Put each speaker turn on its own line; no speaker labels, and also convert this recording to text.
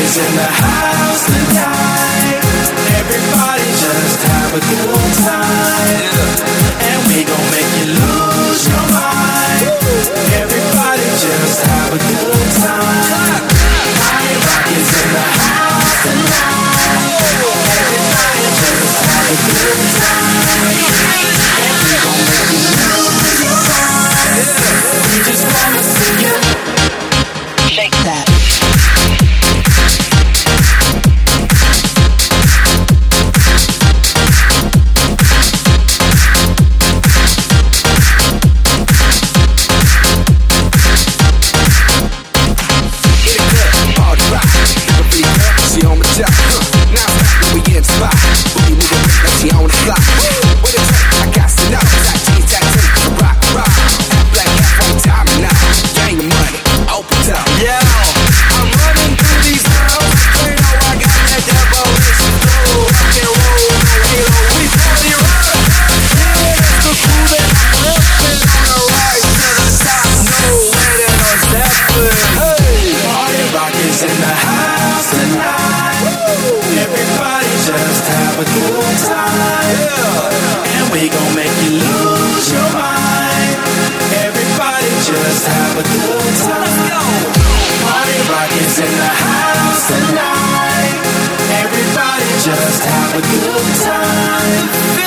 is in the house tonight. Everybody just have a good time. And we gon' make you lose your mind. Everybody just have a good time. Party Rock is in the house tonight. Everybody just have a good time. And we gon' make you lose your mind. We just wanna see you shake that. Just have a good time.